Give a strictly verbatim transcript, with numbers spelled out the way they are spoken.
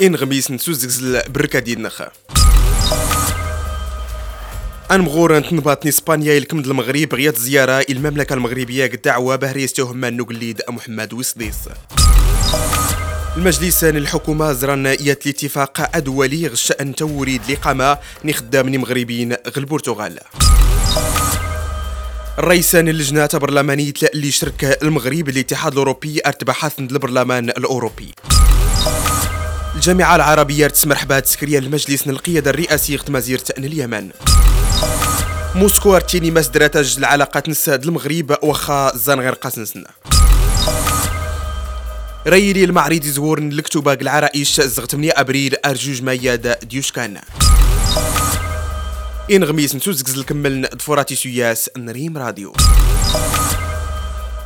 إن غميس نسوزكزل بركة ديال نخا أن مغورة تنباطني إسبانيا الكمد المغرب غيات زيارة المملكة المغربية الدعوة بهريستهم نقليد محمد ويصديس. المجلس الحكومة زران يات الاتفاق الدولي غشأن توريد الإقامة نخدام مغربيين غ البرتغال. الرئيسان اللجنة البرلمانية اللي شرك المغرب الاتحاد الأوروبي ارتباحات البرلمان الأوروبي. الجامعة العربية تسمح بها تسكرية المجلس القيادة الرئاسي مزير تأن اليمن. موسكو ارتيني مسدراتج العلاقات نساد المغرب وخا زان غير قاسنسنا. ريلي المعرض زورن لكتوباق العرائش زغ ثمانية ابريل ارجوج مياد ديوشكان. إن غميس نسوزكز الكمل دفوراتي سياس نريم راديو.